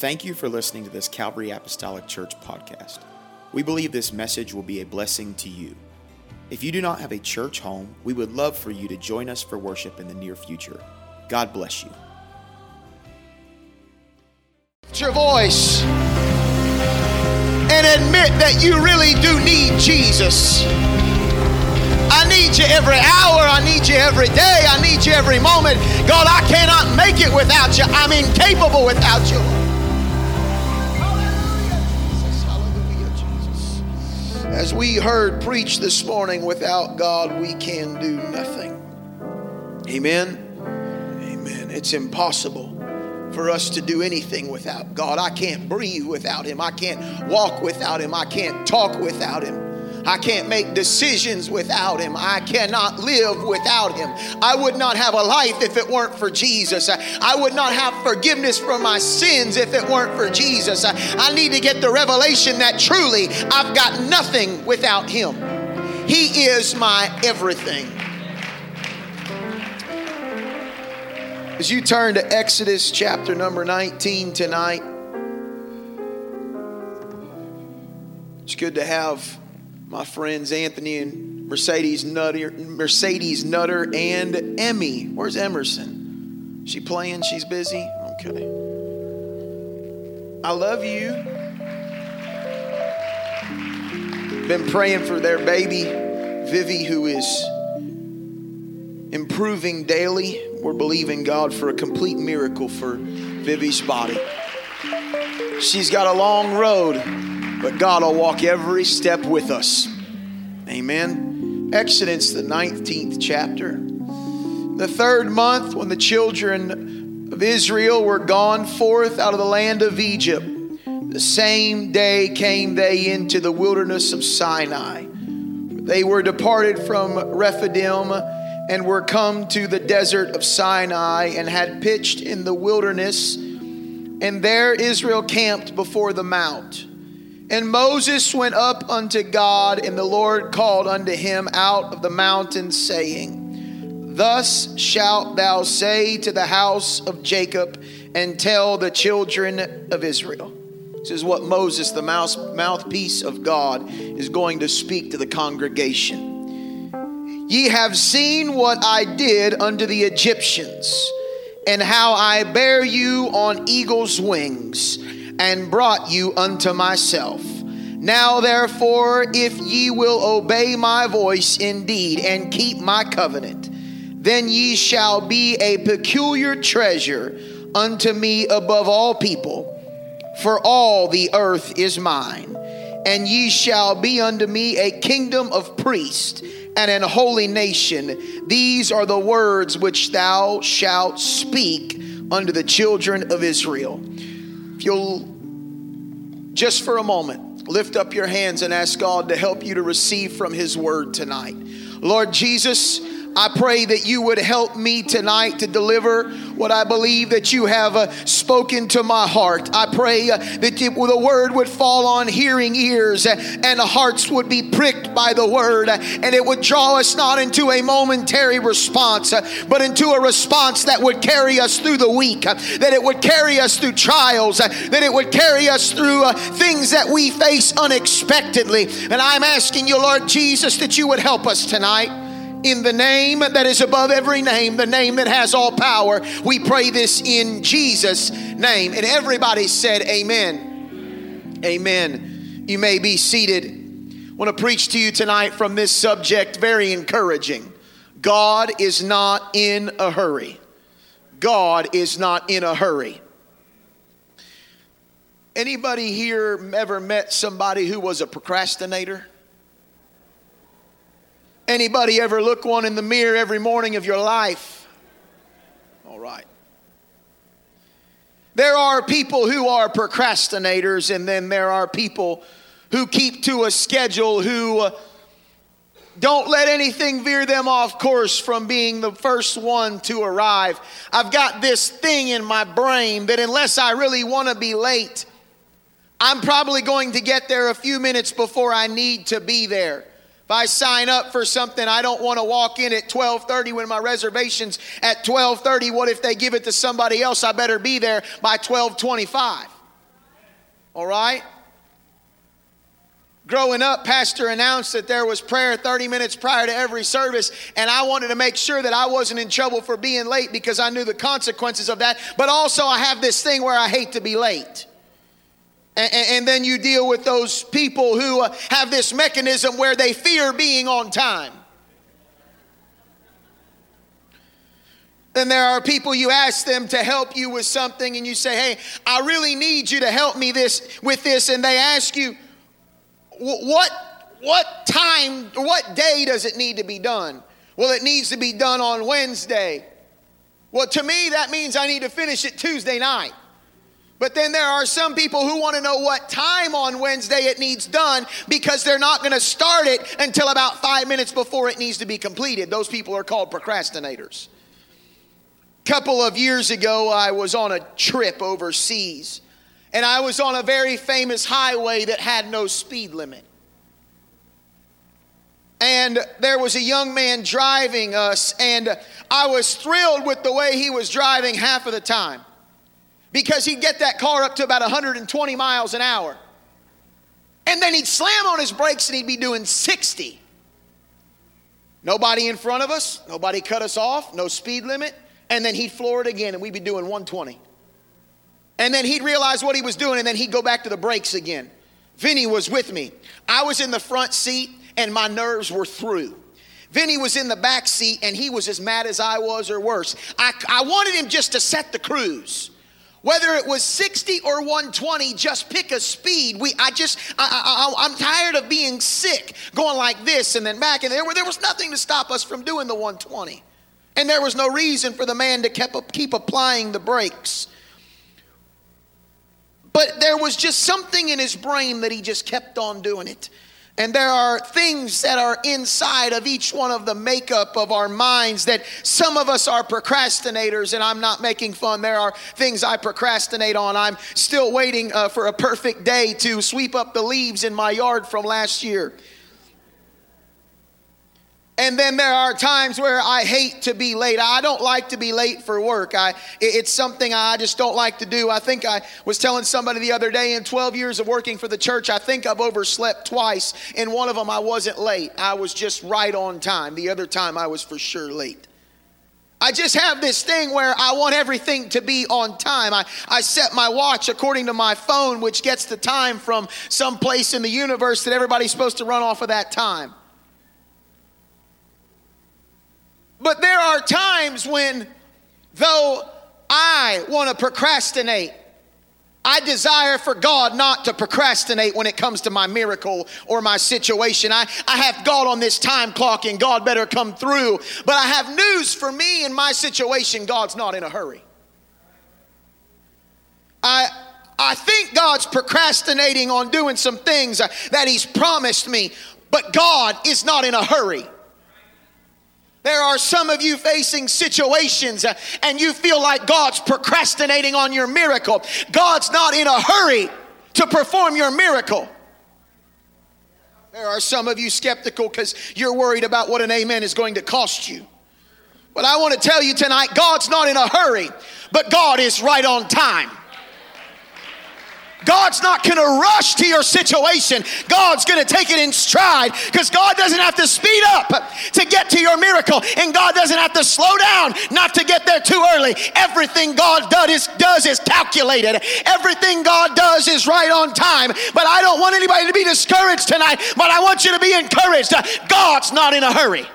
Thank you for listening to this Calvary Apostolic Church podcast. We believe this message will be a blessing to you. If you do not have a church home, we would love for you to join us for worship in the near future. God bless you. Lift your voice and admit that you really do need Jesus. I need you every hour. I need you every day. I need you every moment. God, I cannot make it without you. I'm incapable without you. Hallelujah, Jesus. As we heard preach this morning, without God, we can do nothing. Amen. Amen. It's impossible for us to do anything without God. I can't breathe without Him. I can't walk without Him. I can't talk without Him. I can't make decisions without Him. I cannot live without Him. I would not have a life if it weren't for Jesus. I would not have forgiveness for my sins if it weren't for Jesus. I need to get the revelation that truly I've got nothing without Him. He is my everything. As you turn to Exodus chapter number 19 tonight, it's good to have my friends Anthony and Mercedes Nutter and Emmy. Where's Emerson? She playing? She's busy? Okay. I love you. Been praying for their baby, Vivi, who is improving daily. We're believing God for a complete miracle for Vivi's body. She's got a long road, but God will walk every step with us. Amen. Exodus, the 19th chapter. The third month, when the children of Israel were gone forth out of the land of Egypt, the same day came they into the wilderness of Sinai. They were departed from Rephidim and were come to the desert of Sinai and had pitched in the wilderness. And there Israel camped before the mount. And Moses went up unto God, and the Lord called unto him out of the mountain, saying, Thus shalt thou say to the house of Jacob, and tell the children of Israel. This is what Moses, the mouthpiece of God, is going to speak to the congregation. Ye have seen what I did unto the Egyptians, and how I bare you on eagle's wings, and brought you unto myself. Now therefore, if ye will obey my voice indeed, and keep my covenant, then ye shall be a peculiar treasure unto me above all people, for all the earth is mine. And ye shall be unto me a kingdom of priests, and an holy nation. These are the words which thou shalt speak unto the children of Israel. If you'll just for a moment lift up your hands and ask God to help you to receive from His word tonight. Lord Jesus, I pray that you would help me tonight to deliver what I believe that you have spoken to my heart. I pray that the word would fall on hearing ears, and hearts would be pricked by the word, and it would draw us not into a momentary response, but into a response that would carry us through the week, that it would carry us through trials, that it would carry us through things that we face unexpectedly. And I'm asking you, Lord Jesus, that you would help us tonight. In the name that is above every name, the name that has all power, we pray this in Jesus' name. And everybody said amen. Amen. You may be seated. I want to preach to you tonight from this subject, very encouraging. God is not in a hurry. God is not in a hurry. Anybody here ever met somebody who was a procrastinator? Anybody ever look one in the mirror every morning of your life? All right. There are people who are procrastinators, and then there are people who keep to a schedule, who don't let anything veer them off course from being the first one to arrive. I've got this thing in my brain that unless I really want to be late, I'm probably going to get there a few minutes before I need to be there. If I sign up for something, I don't want to walk in at 12:30 when my reservation's at 12:30. What if they give it to somebody else? I better be there by 12:25. All right? Growing up, pastor announced that there was prayer 30 minutes prior to every service, and I wanted to make sure that I wasn't in trouble for being late because I knew the consequences of that. But also I have this thing where I hate to be late. And then you deal with those people who have this mechanism where they fear being on time. Then there are people, you ask them to help you with something and you say, hey, I really need you to help me with this. And they ask you, what time, what day does it need to be done? Well, it needs to be done on Wednesday. Well, to me, that means I need to finish it Tuesday night. But then there are some people who want to know what time on Wednesday it needs done because they're not going to start it until about 5 minutes before it needs to be completed. Those people are called procrastinators. A couple of years ago, I was on a trip overseas, and I was on a very famous highway that had no speed limit. And there was a young man driving us, and I was thrilled with the way he was driving half of the time, because he'd get that car up to about 120 miles an hour. And then he'd slam on his brakes and he'd be doing 60. Nobody in front of us, nobody cut us off, no speed limit. And then he'd floor it again and we'd be doing 120. And then he'd realize what he was doing and then he'd go back to the brakes again. Vinny was with me. I was in the front seat and my nerves were through. Vinny was in the back seat and he was as mad as I was or worse. I wanted him just to set the cruise. Whether it was 60 or 120, just pick a speed. I'm tired of being sick, going like this and then back. And there was nothing to stop us from doing the 120. And there was no reason for the man to keep applying the brakes. But there was just something in his brain that he just kept on doing it. And there are things that are inside of each one of the makeup of our minds that some of us are procrastinators, and I'm not making fun. There are things I procrastinate on. I'm still waiting for a perfect day to sweep up the leaves in my yard from last year. And then there are times where I hate to be late. I don't like to be late for work. It's something I just don't like to do. I think I was telling somebody the other day, in 12 years of working for the church, I think I've overslept twice. In one of them, I wasn't late. I was just right on time. The other time, I was for sure late. I just have this thing where I want everything to be on time. I set my watch according to my phone, which gets the time from some place in the universe that everybody's supposed to run off of that time. But there are times when, though I want to procrastinate, I desire for God not to procrastinate when it comes to my miracle or my situation. I have God on this time clock and God better come through. But I have news for me in my situation. God's not in a hurry. I think God's procrastinating on doing some things that He's promised me. But God is not in a hurry. There are some of you facing situations and you feel like God's procrastinating on your miracle. God's not in a hurry to perform your miracle. There are some of you skeptical because you're worried about what an amen is going to cost you. But I want to tell you tonight, God's not in a hurry, but God is right on time. God's not going to rush to your situation. God's going to take it in stride, because God doesn't have to speed up to get to your miracle, and God doesn't have to slow down not to get there too early. Everything God does is calculated. Everything God does is right on time. But I don't want anybody to be discouraged tonight, but I want you to be encouraged. God's not in a hurry.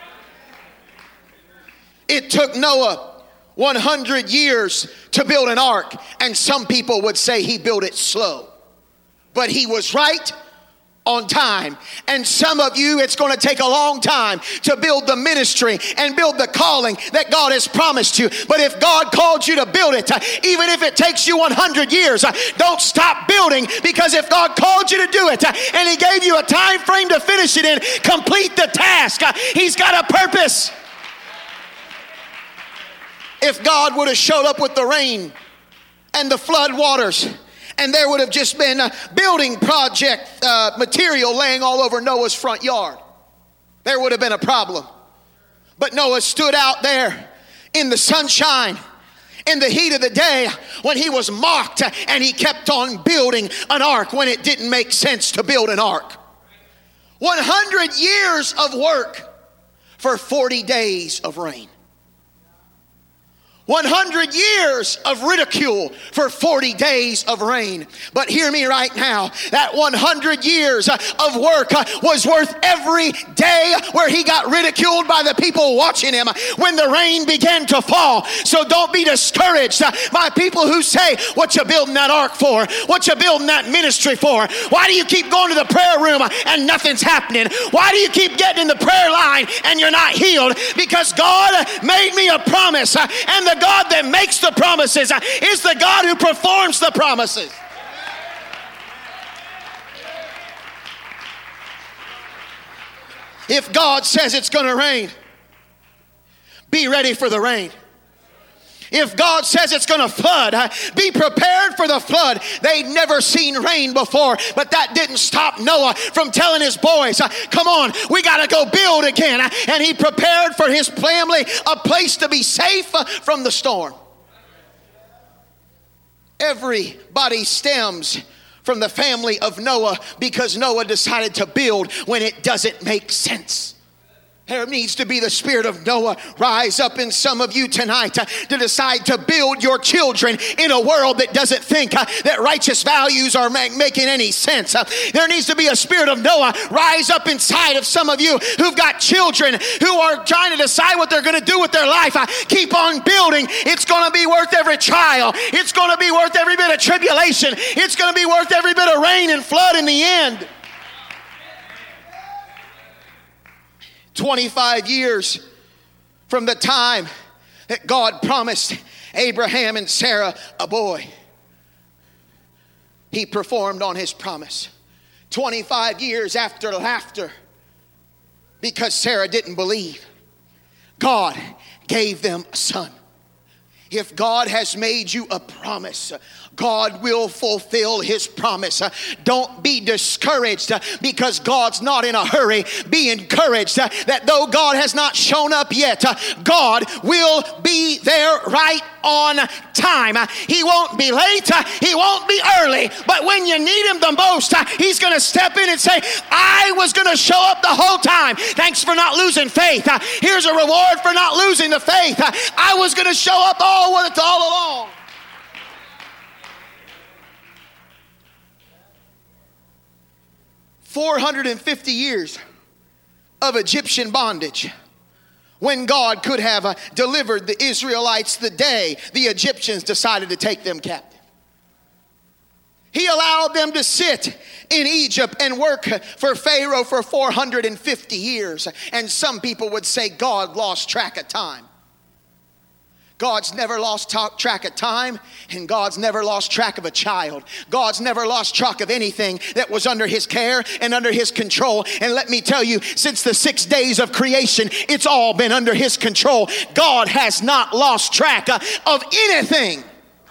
It took Noah 100 years to build an ark, and some people would say he built it slow, but he was right on time. And some of you, it's going to take a long time to build the ministry and build the calling that God has promised you. But if God called you to build it, even if it takes you 100 years, don't stop building, because if God called you to do it and He gave you a time frame to finish it in, complete the task. He's got a purpose. If God would have showed up with the rain and the flood waters, and there would have just been a building project material laying all over Noah's front yard, there would have been a problem. But Noah stood out there in the sunshine, In the heat of the day, when he was mocked and he kept on building an ark when it didn't make sense to build an ark. 100 years of work for 40 days of rain. 100 years of ridicule for 40 days of rain. But hear me right now, that 100 years of work was worth every day where he got ridiculed by the people watching him when the rain began to fall. So don't be discouraged by people who say, what you building that ark for? What you building that ministry for? Why do you keep going to the prayer room and nothing's happening? Why do you keep getting in the prayer line and you're not healed? Because God made me a promise, and the God that makes the promises is the God who performs the promises. If God says it's going to rain, be ready for the rain. If God says it's going to flood, be prepared for the flood. They'd never seen rain before, but that didn't stop Noah from telling his boys, come on, we got to go build again. And he prepared for his family a place to be safe from the storm. Everybody stems from the family of Noah because Noah decided to build when it doesn't make sense. There needs to be the spirit of Noah rise up in some of you tonight to decide to build your children in a world that doesn't think that righteous values are making any sense. There needs to be a spirit of Noah rise up inside of some of you who've got children who are trying to decide what they're going to do with their life. Keep on building. It's going to be worth every trial. It's going to be worth every bit of tribulation. It's going to be worth every bit of rain and flood in the end. 25 years from the time that God promised Abraham and Sarah a boy, he performed on his promise. 25 years after laughter, because Sarah didn't believe, God gave them a son. If God has made you a promise, God will fulfill his promise. Don't be discouraged because God's not in a hurry. Be encouraged that though God has not shown up yet, God will be there right on time. He won't be late. He won't be early. But when you need him the most, he's going to step in and say, I was going to show up the whole time. Thanks for not losing faith. Here's a reward for not losing the faith. I was going to show up all along. $450 years of Egyptian bondage when God could have delivered the Israelites the day the Egyptians decided to take them captive. He allowed them to sit in Egypt and work for Pharaoh for 450 years. And some people would say God lost track of time. God's never lost track of time, and God's never lost track of a child. God's never lost track of anything that was under his care and under his control. And let me tell you, since the 6 days of creation, it's all been under his control. God has not lost track of anything.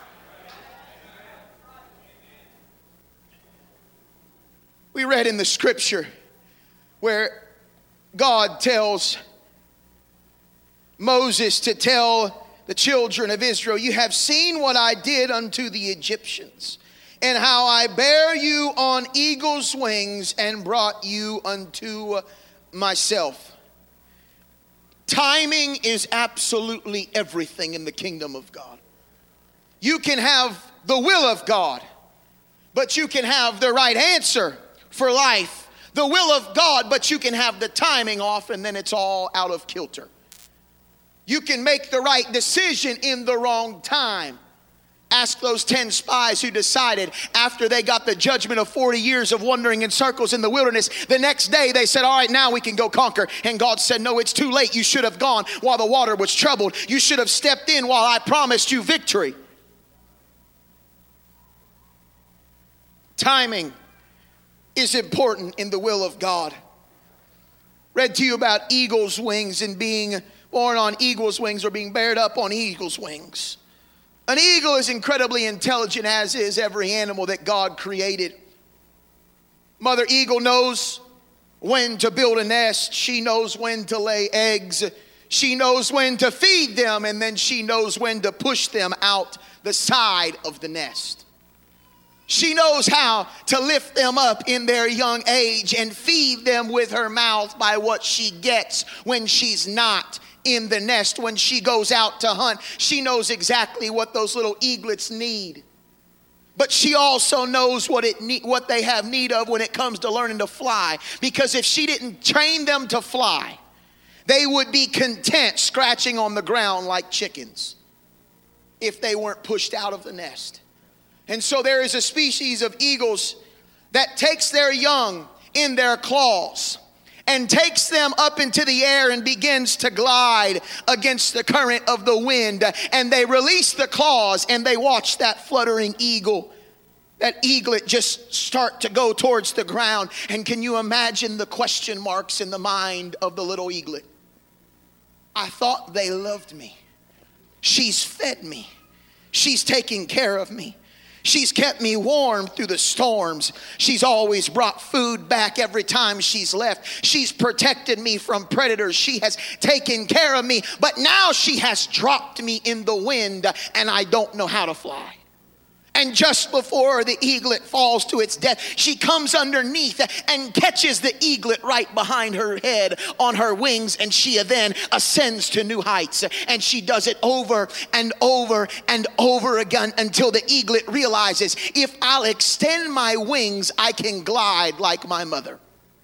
We read in the scripture where God tells Moses to tell the children of Israel, you have seen what I did unto the Egyptians, and how I bare you on eagle's wings and brought you unto myself. Timing is absolutely everything in the kingdom of God. You can have the will of God, but you can have the right answer for life. The will of God, but you can have the timing off, and then it's all out of kilter. You can make the right decision in the wrong time. Ask those 10 spies who decided after they got the judgment of 40 years of wandering in circles in the wilderness, the next day they said, all right, now we can go conquer. And God said, no, it's too late. You should have gone while the water was troubled. You should have stepped in while I promised you victory. Timing is important in the will of God. Read to you about eagle's wings and being born on eagle's wings or being bared up on eagle's wings. An eagle is incredibly intelligent, as is every animal that God created. Mother eagle knows when to build a nest. She knows when to lay eggs. She knows when to feed them, and then she knows when to push them out the side of the nest. She knows how to lift them up in their young age and feed them with her mouth by what she gets when she's not in the nest. When she goes out to hunt, she knows exactly what those little eaglets need. But she also knows what they have need of when it comes to learning to fly. Because if she didn't train them to fly, they would be content scratching on the ground like chickens if they weren't pushed out of the nest. And so there is a species of eagles that takes their young in their claws and takes them up into the air and begins to glide against the current of the wind. And they release the claws and they watch that fluttering eagle, that eaglet, just start to go towards the ground. And can you imagine the question marks in the mind of the little eaglet? I thought they loved me. She's fed me. She's taking care of me. She's kept me warm through the storms. She's always brought food back every time she's left. She's protected me from predators. She has taken care of me. But now she has dropped me in the wind and I don't know how to fly. And just before the eaglet falls to its death, she comes underneath and catches the eaglet right behind her head on her wings. And she then ascends to new heights. And she does it over and over and over again until the eaglet realizes, if I'll extend my wings, I can glide like my mother.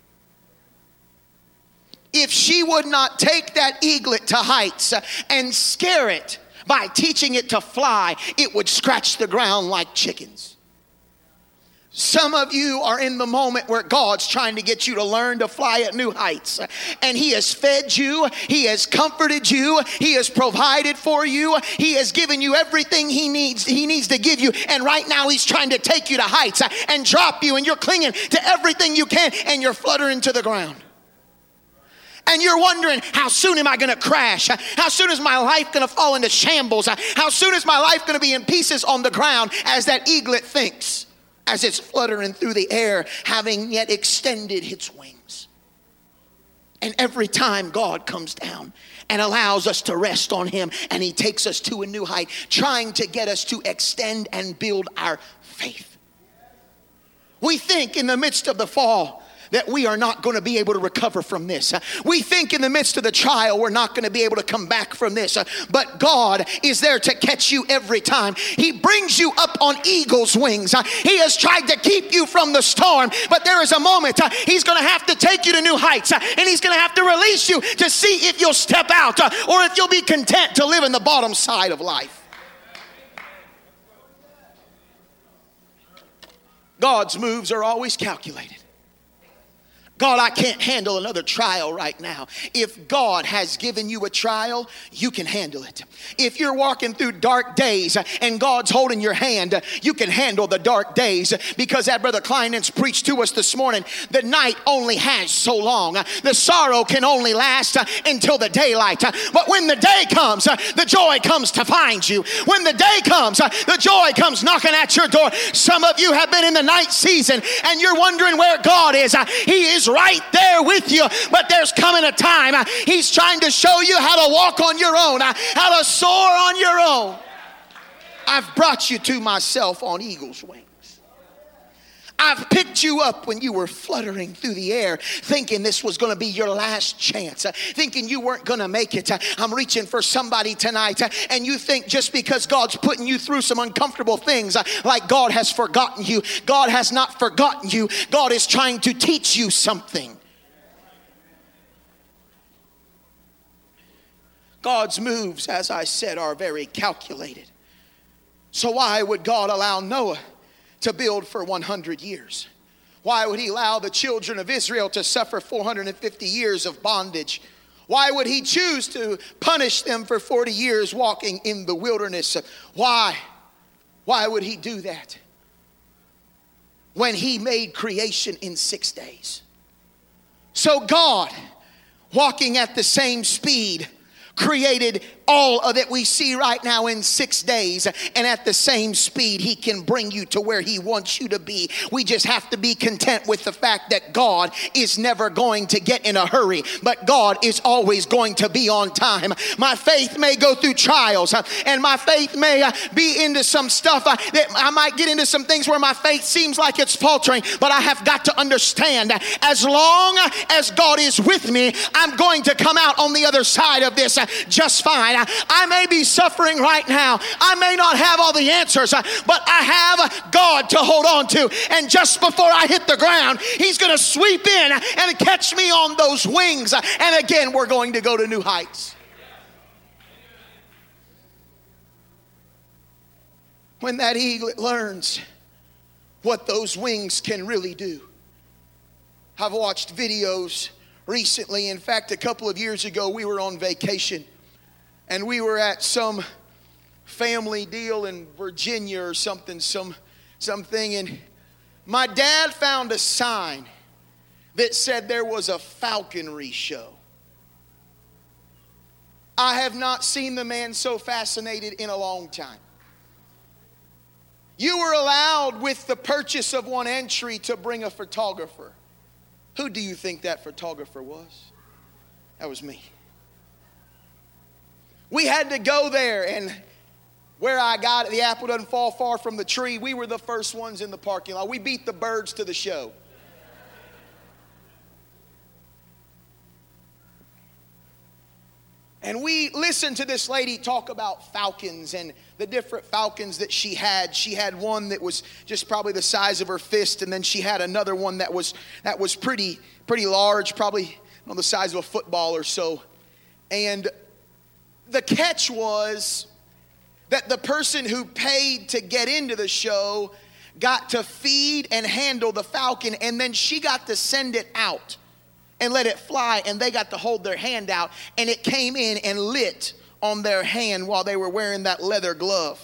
If she would not take that eaglet to heights and scare it, by teaching it to fly, it would scratch the ground like chickens. Some of you are in the moment where God's trying to get you to learn to fly at new heights. And He has fed you. He has comforted you. He has provided for you. He has given you everything He needs to give you. And right now He's trying to take you to heights and drop you. And you're clinging to everything you can. And you're fluttering to the ground. And you're wondering, how soon am I going to crash? How soon is my life going to fall into shambles? How soon is my life going to be in pieces on the ground, as that eaglet thinks, as it's fluttering through the air, having yet extended its wings. And every time God comes down and allows us to rest on Him, and He takes us to a new height, trying to get us to extend and build our faith. We think in the midst of the fall that we are not going to be able to recover from this. We think in the midst of the trial we're not going to be able to come back from this. But God is there to catch you every time. He brings you up on eagle's wings. He has tried to keep you from the storm, but there is a moment He's going to have to take you to new heights, and He's going to have to release you to see if you'll step out or if you'll be content to live in the bottom side of life. God's moves are always calculated. God, I can't handle another trial right now. If God has given you a trial, you can handle it. If you're walking through dark days and God's holding your hand, you can handle the dark days, because as Brother Kleinens preached to us this morning, the night only has so long. The sorrow can only last until the daylight. But when the day comes, the joy comes to find you. When the day comes, the joy comes knocking at your door. Some of you have been in the night season and you're wondering where God is. He is right there with you, but there's coming a time He's trying to show you how to walk on your own, how to soar on your own. I've brought you to myself on eagle's wings. I've picked you up when you were fluttering through the air, thinking this was going to be your last chance, thinking you weren't going to make it. I'm reaching for somebody tonight, and you think just because God's putting you through some uncomfortable things, like God has forgotten you. God has not forgotten you. God is trying to teach you something. God's moves, as I said, are very calculated. So why would God allow Noah to build for 100 years? Why would He allow the children of Israel to suffer 450 years of bondage? Why would He choose to punish them for 40 years walking in the wilderness? Why? Why would He do that when He made creation in 6 days? So God, walking at the same speed, created all of that we see right now in 6 days, and at the same speed he can bring you to where he wants you to be. We just have to be content with the fact that God is never going to get in a hurry, but God is always going to be on time. My faith may go through trials, and my faith may be into some stuff that I might get into some things where my faith seems like it's faltering, but I have got to understand, as long as God is with me, I'm going to come out on the other side of this just fine. I may be suffering right now. I may not have all the answers, but I have God to hold on to. And just before I hit the ground, he's going to sweep in and catch me on those wings. And again, we're going to go to new heights. When that eaglet learns what those wings can really do. I've watched videos recently. In fact, a couple of years ago, we were on vacation. And we were at some family deal in Virginia or something. And my dad found a sign that said there was a falconry show. I have not seen the man so fascinated in a long time. You were allowed, with the purchase of one entry, to bring a photographer. Who do you think that photographer was? That was me. We had to go there, and where I got it, the apple doesn't fall far from the tree. We were the first ones in the parking lot. We beat the birds to the show. And we listened to this lady talk about falcons and the different falcons that she had. She had one that was just probably the size of her fist, and then she had another one that was pretty large, probably the size of a football or so. And the catch was that the person who paid to get into the show got to feed and handle the falcon, and then she got to send it out and let it fly, and they got to hold their hand out, and it came in and lit on their hand while they were wearing that leather glove.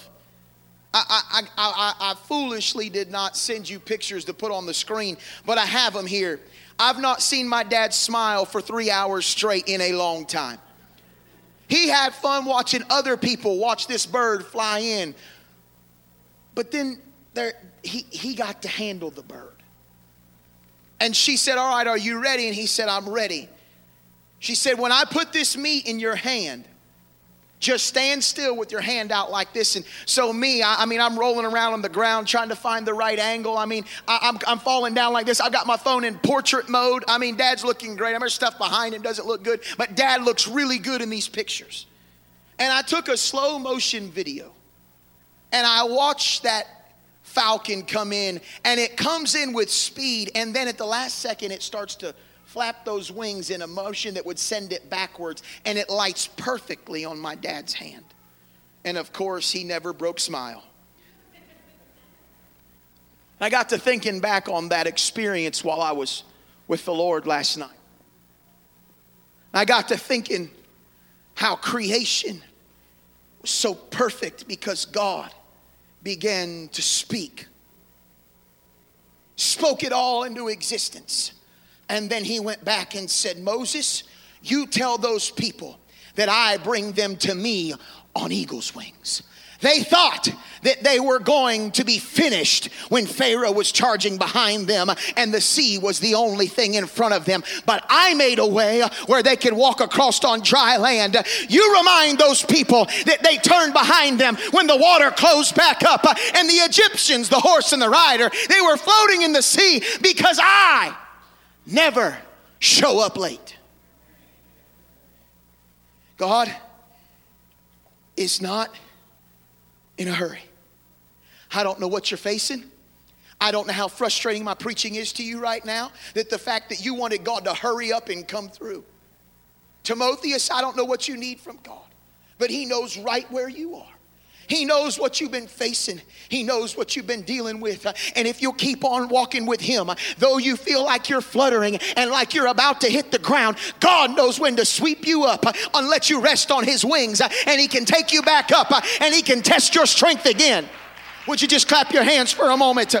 I foolishly did not send you pictures to put on the screen, but I have them here. I've not seen my dad smile for 3 hours straight in a long time. He had fun watching other people watch this bird fly in, but then he got to handle the bird. And she said, "All right, are you ready?" And he said, "I'm ready." She said, "When I put this meat in your hand, just stand still with your hand out like this." And so I'm rolling around on the ground trying to find the right angle. I'm falling down like this. I've got my phone in portrait mode. Dad's looking great. There's stuff behind him doesn't look good, but Dad looks really good in these pictures. And I took a slow motion video, and I watched that falcon come in, and it comes in with speed, and then at the last second it starts to flap those wings in a motion that would send it backwards, and it lights perfectly on my dad's hand. And of course, he never broke smile. I got to thinking back on that experience while I was with the Lord last night. I got to thinking how creation was so perfect because God began to spoke it all into existence. And then he went back and said, "Moses, you tell those people that I bring them to me on eagle's wings." They thought that they were going to be finished when Pharaoh was charging behind them and the sea was the only thing in front of them. But I made a way where they could walk across on dry land. You remind those people that they turned behind them when the water closed back up. And the Egyptians, the horse and the rider, they were floating in the sea because I never show up late. God is not in a hurry. I don't know what you're facing. I don't know how frustrating my preaching is to you right now, that the fact that you wanted God to hurry up and come through. Timotheus, I don't know what you need from God, but he knows right where you are. He knows what you've been facing. He knows what you've been dealing with. And if you'll keep on walking with him, though you feel like you're fluttering and like you're about to hit the ground, God knows when to sweep you up and let you rest on his wings. And he can take you back up and he can test your strength again. Would you just clap your hands for a moment?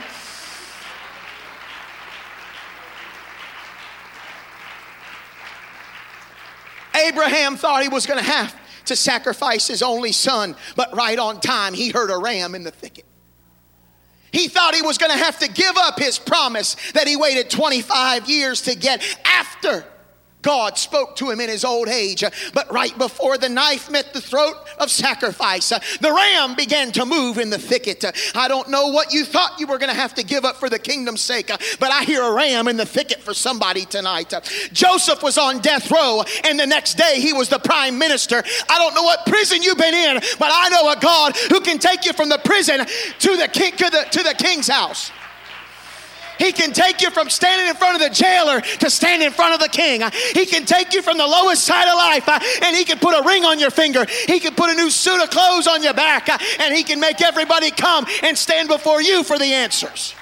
Abraham thought he was going to have to sacrifice his only son, but right on time, he heard a ram in the thicket. He thought he was going to have to give up his promise that he waited 25 years to get after God spoke to him in his old age. But right before the knife met the throat of sacrifice, the ram began to move in the thicket. I don't know what you thought you were going to have to give up for the kingdom's sake, but I hear a ram in the thicket for somebody tonight. Joseph was on death row, and the next day he was the prime minister. I don't know what prison you've been in, but I know a God who can take you from the prison to the king, to the king's house. He can take you from standing in front of the jailer to standing in front of the king. He can take you from the lowest side of life, and he can put a ring on your finger. He can put a new suit of clothes on your back, and he can make everybody come and stand before you for the answers.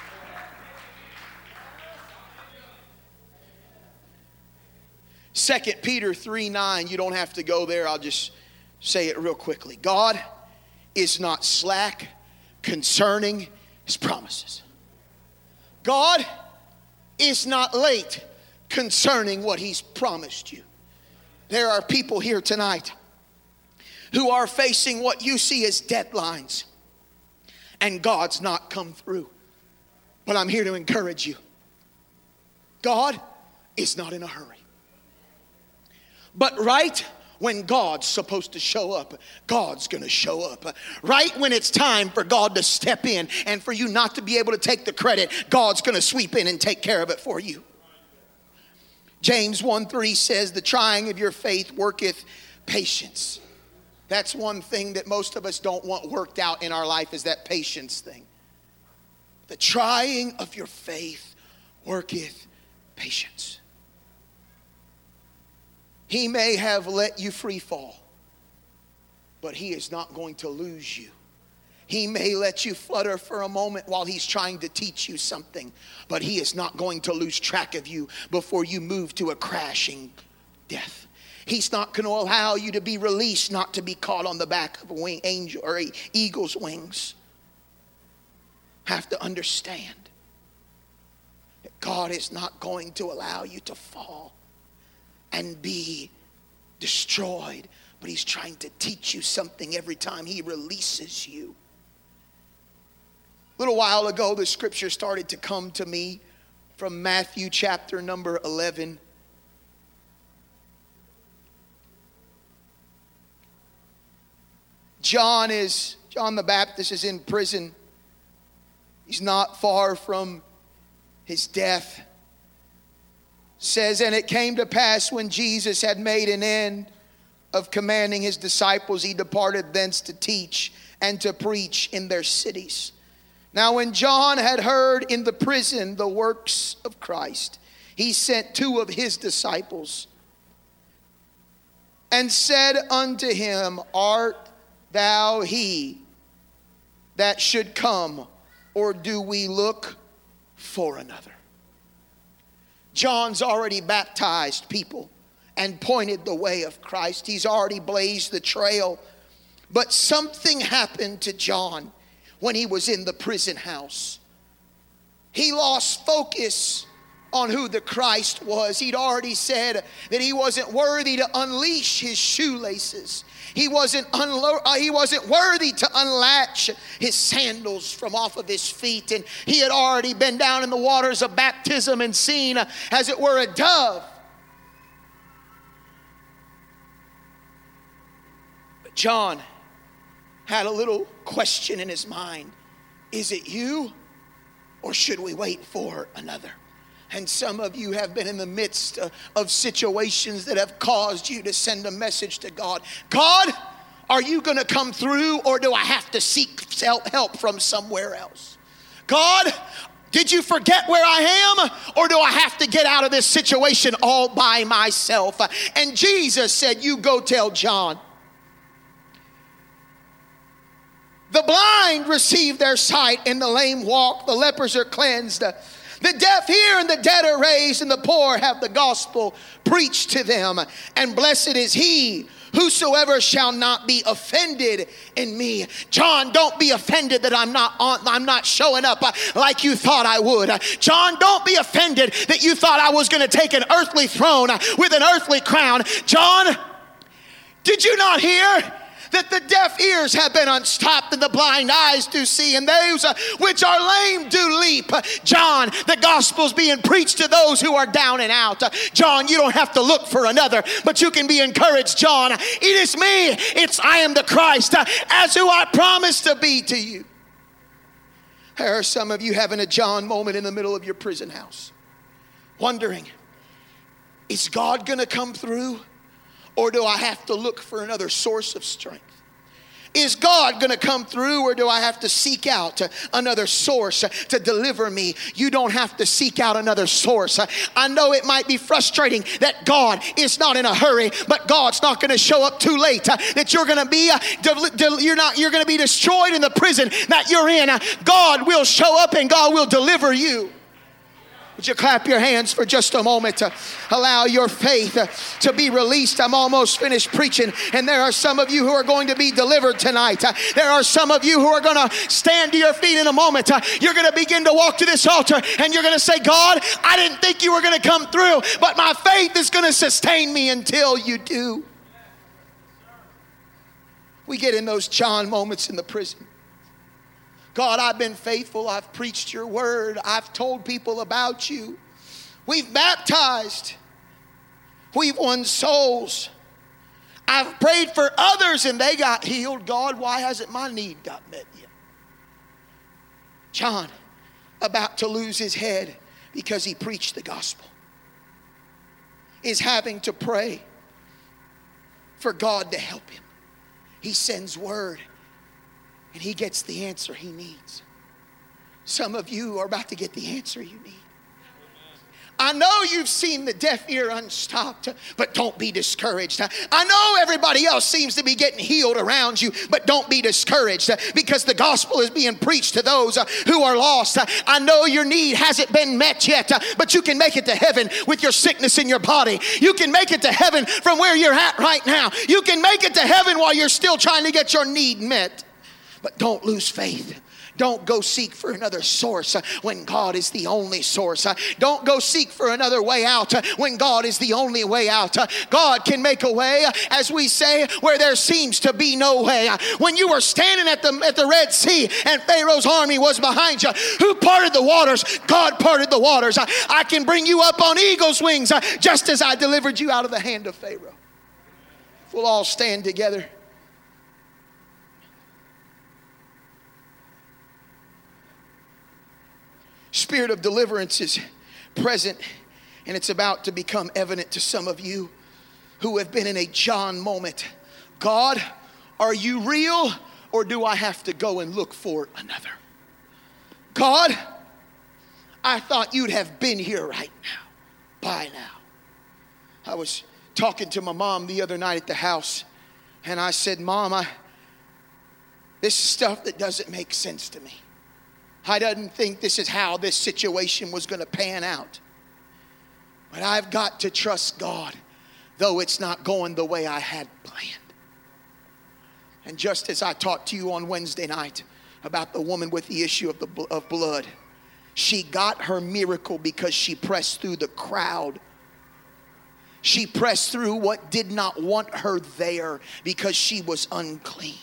Second Peter 3:9. You don't have to go there. I'll just say it real quickly. God is not slack concerning his promises. God is not late concerning what he's promised you. There are people here tonight who are facing what you see as deadlines, and God's not come through. But I'm here to encourage you. God is not in a hurry. But right when God's supposed to show up, God's going to show up. Right when it's time for God to step in and for you not to be able to take the credit, God's going to sweep in and take care of it for you. James 1:3 says, the trying of your faith worketh patience. That's one thing that most of us don't want worked out in our life, is that patience thing. The trying of your faith worketh patience. He may have let you free fall, but he is not going to lose you. He may let you flutter for a moment while he's trying to teach you something, but he is not going to lose track of you before you move to a crashing death. He's not going to allow you to be released, not to be caught on the back of a angel or an eagle's wings. Have to understand that God is not going to allow you to fall and be destroyed, but he's trying to teach you something every time he releases you. A little while ago, the scripture started to come to me from Matthew chapter number 11. John the Baptist is in prison. He's not far from his death. Says, and it came to pass when Jesus had made an end of commanding his disciples, he departed thence to teach and to preach in their cities. Now when John had heard in the prison the works of Christ, he sent 2 of his disciples and said unto him, art thou he that should come, or do we look for another? John's already baptized people and pointed the way of Christ. He's already blazed the trail. But something happened to John when he was in the prison house. He lost focus on who the Christ was. He'd already said that he wasn't worthy to unleash his shoelaces. He wasn't worthy to unlatch his sandals from off of his feet. And he had already been down in the waters of baptism and seen, as it were, a dove. But John had a little question in his mind. Is it you, or should we wait for another? And some of you have been in the midst of situations that have caused you to send a message to God. God, are you going to come through, or do I have to seek help from somewhere else? God, did you forget where I am, or do I have to get out of this situation all by myself? And Jesus said, you go tell John. The blind receive their sight, and the lame walk. The lepers are cleansed. The deaf hear, and the dead are raised, and the poor have the gospel preached to them. And blessed is he whosoever shall not be offended in me. John, don't be offended that I'm not showing up like you thought I would. John, don't be offended that you thought I was going to take an earthly throne with an earthly crown. John, Did you not hear that the deaf ears have been unstopped and the blind eyes do see, and those which are lame do leap? John, the gospel's being preached to those who are down and out. John, you don't have to look for another, but you can be encouraged. John, it is me. I am the Christ, as who I promised to be to you. There are some of you having a John moment in the middle of your prison house, wondering, is God going to come through? Or do I have to look for another source of strength? Is God going to come through, or do I have to seek out another source to deliver me? You don't have to seek out another source. I know it might be frustrating that God is not in a hurry, but God's not going to show up too late. That you're going to be you're going to be destroyed in the prison that you're in. God will show up and God will deliver you. Would you clap your hands for just a moment to allow your faith to be released? I'm almost finished preaching, and there are some of you who are going to be delivered tonight. There are some of you who are going to stand to your feet in a moment. You're going to begin to walk to this altar, and you're going to say, God, I didn't think you were going to come through, but my faith is going to sustain me until you do. We get in those John moments in the prison. God, I've been faithful. I've preached your word. I've told people about you. We've baptized. We've won souls. I've prayed for others and they got healed. God, why hasn't my need got met yet? John, about to lose his head because he preached the gospel, is having to pray for God to help him. He sends word, and he gets the answer he needs. Some of you are about to get the answer you need. I know you've seen the deaf ear unstopped, but don't be discouraged. I know everybody else seems to be getting healed around you, but don't be discouraged, because the gospel is being preached to those who are lost. I know your need hasn't been met yet, but you can make it to heaven with your sickness in your body. You can make it to heaven from where you're at right now. You can make it to heaven while you're still trying to get your need met. But don't lose faith. Don't go seek for another source when God is the only source. Don't go seek for another way out when God is the only way out. God can make a way, as we say, where there seems to be no way. When you were standing at the Red Sea and Pharaoh's army was behind you, who parted the waters? God parted the waters. I can bring you up on eagle's wings just as I delivered you out of the hand of Pharaoh. We'll all stand together. Spirit of deliverance is present, and it's about to become evident to some of you who have been in a John moment. God, are you real, or do I have to go and look for another? God, I thought you'd have been here right now, by now. I was talking to my mom the other night at the house, and I said, Mom, this is stuff that doesn't make sense to me. I didn't think this is how this situation was going to pan out. But I've got to trust God, though it's not going the way I had planned. And just as I talked to you on Wednesday night about the woman with the issue of blood, she got her miracle because she pressed through the crowd. She pressed through what did not want her there because she was unclean.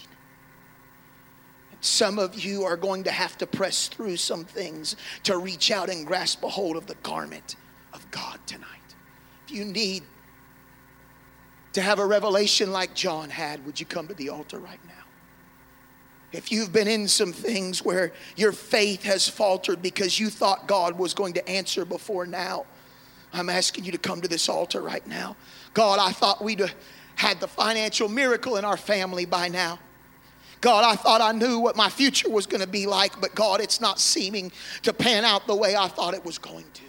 Some of you are going to have to press through some things to reach out and grasp a hold of the garment of God tonight. If you need to have a revelation like John had, would you come to the altar right now? If you've been in some things where your faith has faltered because you thought God was going to answer before now, I'm asking you to come to this altar right now. God, I thought we'd had the financial miracle in our family by now. God, I thought I knew what my future was going to be like, but God, it's not seeming to pan out the way I thought it was going to.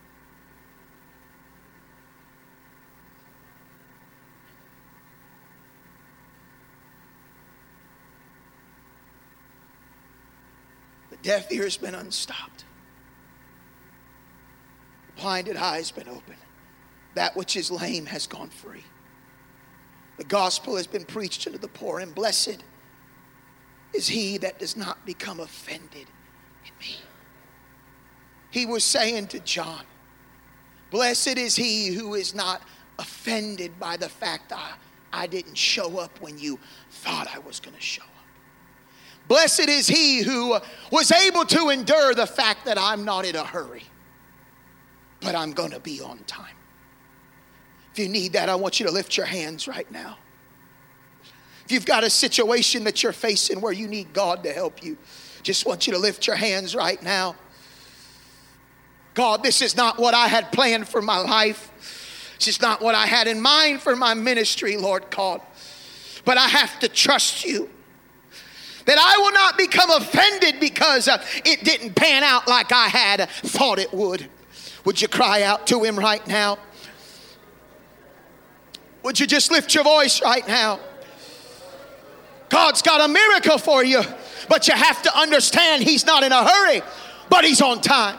The deaf ear has been unstopped. The blinded eye has been opened. That which is lame has gone free. The gospel has been preached unto the poor, and blessed is he that does not become offended in me. He was saying to John, blessed is he who is not offended by the fact I didn't show up when you thought I was going to show up. Blessed is he who was able to endure the fact that I'm not in a hurry, but I'm going to be on time. If you need that, I want you to lift your hands right now. If you've got a situation that you're facing where you need God to help you, just want you to lift your hands right now. God, this is not what I had planned for my life. This is not what I had in mind for my ministry, Lord God. But I have to trust you. That I will not become offended because it didn't pan out like I had thought it would. Would you cry out to him right now? Would you just lift your voice right now? God's got a miracle for you, but you have to understand he's not in a hurry, but he's on time.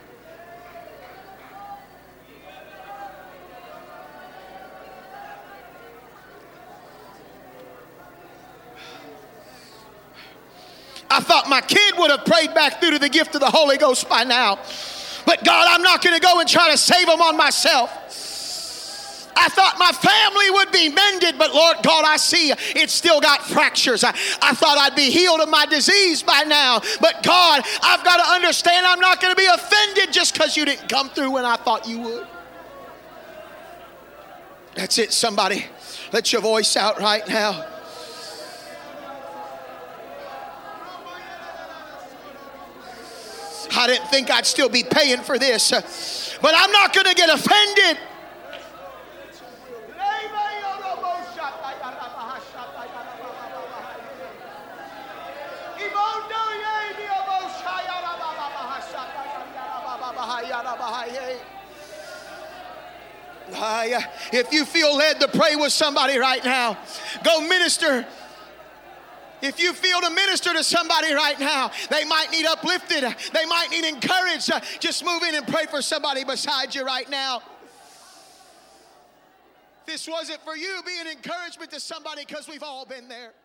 I thought my kid would have prayed back through to the gift of the Holy Ghost by now. But God, I'm not going to go and try to save them on myself. I thought my family would be mended, but Lord God, I see it's still got fractures. I thought I'd be healed of my disease by now. But God, I've got to understand I'm not going to be offended just because you didn't come through when I thought you would. That's it, somebody. Let your voice out right now. I didn't think I'd still be paying for this, but I'm not going to get offended. If you feel led to pray with somebody right now, go minister. If you feel to minister to somebody right now, they might need uplifted, they might need encouraged, just move in and pray for somebody beside you right now. If this wasn't for you, be an encouragement to somebody, because we've all been there.